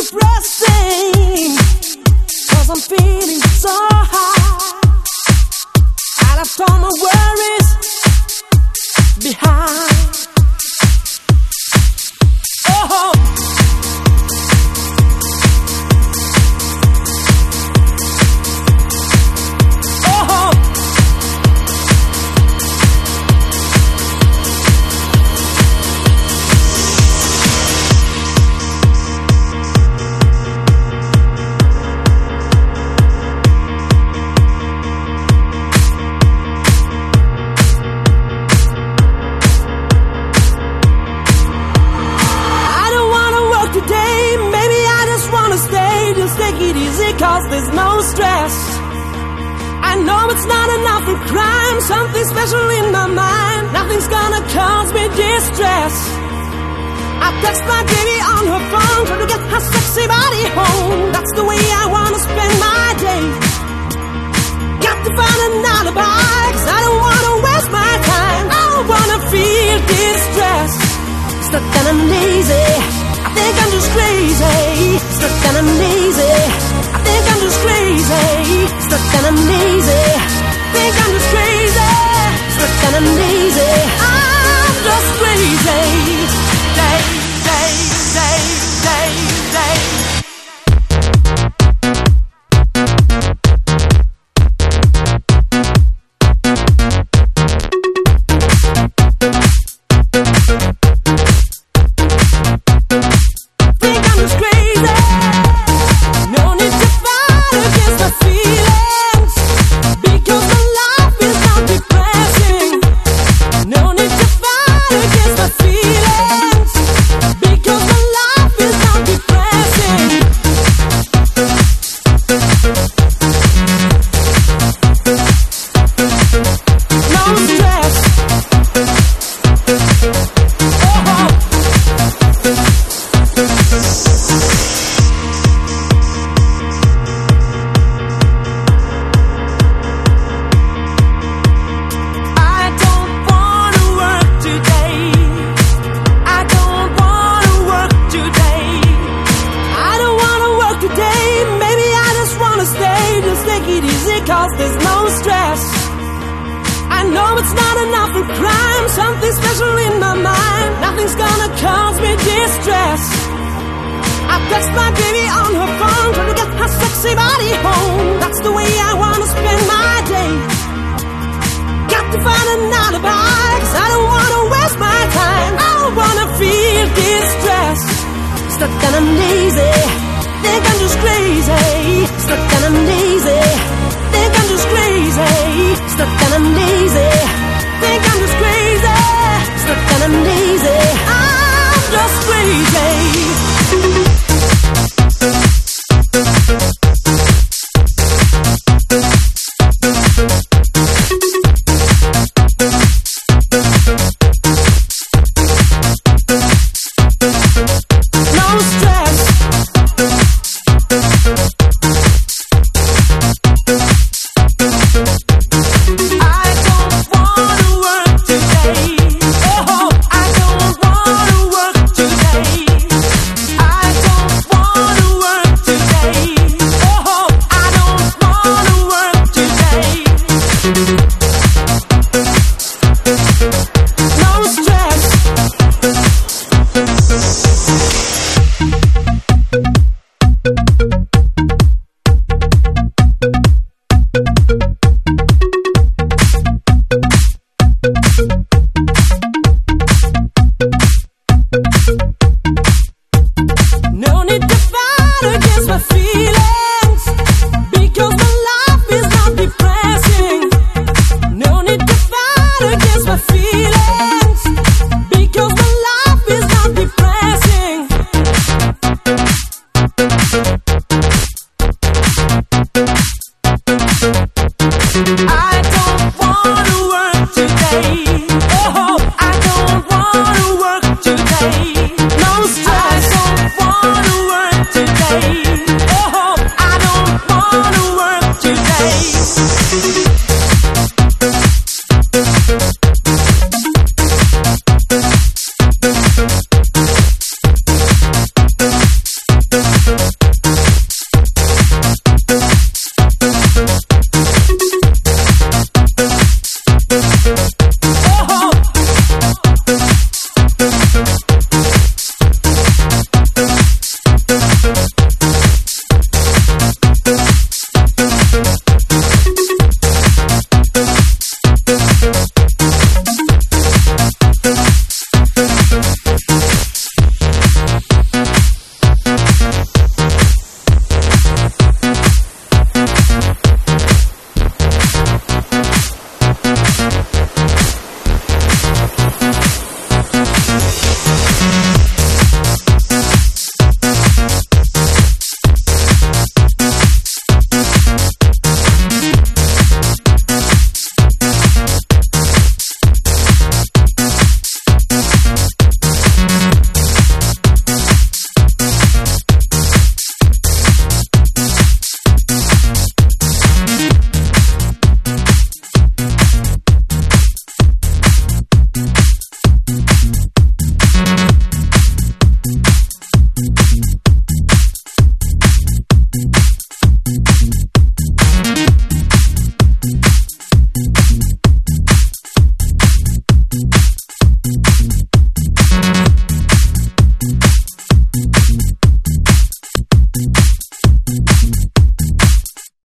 depressing, 'cause I'm feeling so high. I left all my worries behind. Oh, cause there's no stress. I know it's not enough for crime. Something special in my mind. Nothing's gonna cause me distress. I text my baby on her phone, trying to get her sexy body home. That's the way I wanna spend my day. Got to find an alibi, 'cause I don't wanna waste my time. I don't wanna feel distress. Stuck and I'm lazy, I think I'm just crazy. Stuck and I'm lazy, I think I'm just crazy. Stuck and I'm lazy, think I'm just crazy. Stuck and I'm lazy, I'm just crazy. Day, day, day, day, day. Cause there's no stress. I know it's not enough for crime. Something special in my mind. Nothing's gonna cause me distress. I text my baby on her phone, trying to get her sexy body home. That's the way I wanna spend my day. Got to find an alibi, 'cause I don't wanna waste my time. I don't wanna feel distress. Stuck and I'm lazy, think I'm just crazy. Stuck and I'm lazy, think I'm just crazy.